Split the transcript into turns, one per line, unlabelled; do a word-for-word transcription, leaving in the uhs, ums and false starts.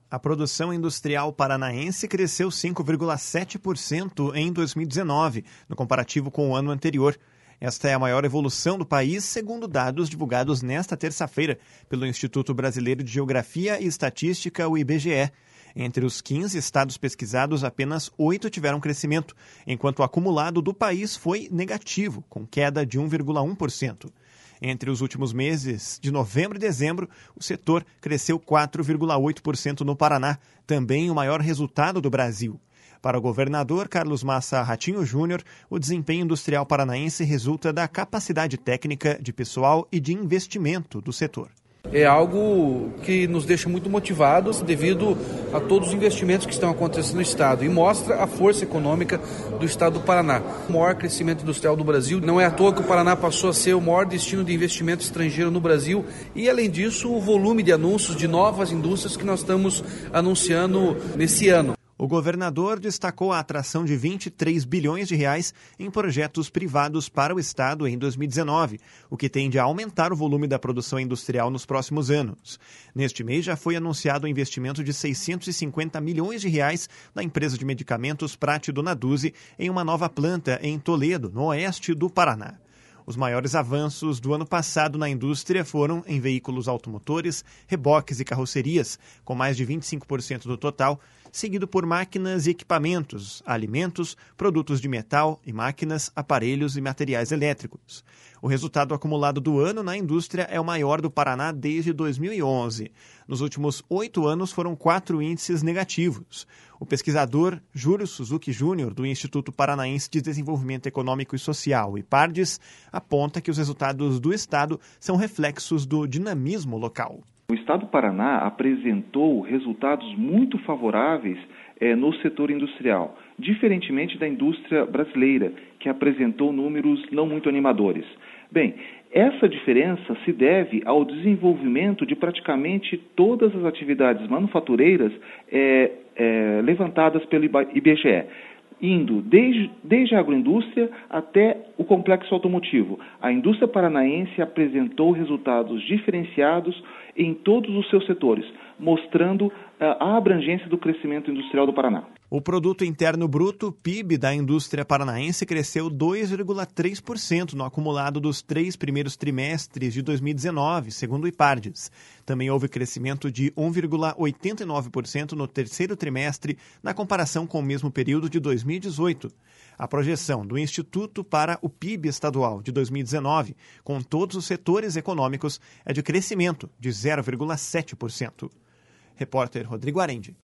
A produção industrial paranaense cresceu cinco vírgula sete por cento em dois mil e dezenove, no comparativo com o ano anterior. Esta é a maior evolução do país, segundo dados divulgados nesta terça-feira pelo Instituto Brasileiro de Geografia e Estatística, o I B G E. Entre os quinze estados pesquisados, apenas oito tiveram crescimento, enquanto o acumulado do país foi negativo, com queda de um vírgula um por cento. Entre os últimos meses de novembro e dezembro, o setor cresceu quatro vírgula oito por cento no Paraná, também o maior resultado do Brasil. Para o governador Carlos Massa Ratinho Júnior, o desempenho industrial paranaense resulta da capacidade técnica de pessoal e de investimento do setor.
É algo que nos deixa muito motivados devido a todos os investimentos que estão acontecendo no Estado e mostra a força econômica do Estado do Paraná. O maior crescimento industrial do Brasil, não é à toa que o Paraná passou a ser o maior destino de investimento estrangeiro no Brasil e, além disso, o volume de anúncios de novas indústrias que nós estamos anunciando nesse ano.
O governador destacou a atração de vinte e três bilhões de reais em projetos privados para o Estado em dois mil e dezenove, o que tende a aumentar o volume da produção industrial nos próximos anos. Neste mês já foi anunciado o investimento de seiscentos e cinquenta milhões de reais na empresa de medicamentos Prate Dona Duzi em uma nova planta em Toledo, no oeste do Paraná. Os maiores avanços do ano passado na indústria foram em veículos automotores, reboques e carrocerias, com mais de vinte e cinco por cento do total, seguido por máquinas e equipamentos, alimentos, produtos de metal e máquinas, aparelhos e materiais elétricos. O resultado acumulado do ano na indústria é o maior do Paraná desde dois mil e onze. Nos últimos oito anos foram quatro índices negativos. O pesquisador Júlio Suzuki Júnior, do Instituto Paranaense de Desenvolvimento Econômico e Social, I PARDES, aponta que os resultados do Estado são reflexos do dinamismo local.
O Estado do Paraná apresentou resultados muito favoráveis eh, no setor industrial, diferentemente da indústria brasileira, que apresentou números não muito animadores. Bem, essa diferença se deve ao desenvolvimento de praticamente todas as atividades manufatureiras eh, eh, levantadas pelo I B G E. Indo desde, desde a agroindústria até o complexo automotivo. A indústria paranaense apresentou resultados diferenciados em todos os seus setores, mostrando uh, a abrangência do crescimento industrial do Paraná.
O Produto Interno Bruto, P I B, da indústria paranaense cresceu dois vírgula três por cento no acumulado dos três primeiros trimestres de dois mil e dezenove, segundo o I PARDES. Também houve crescimento de um vírgula oitenta e nove por cento no terceiro trimestre, na comparação com o mesmo período de dois mil e dezoito. A projeção do Instituto para o P I B estadual de dois mil e dezenove, com todos os setores econômicos, é de crescimento de zero vírgula sete por cento. Repórter Rodrigo Arendi.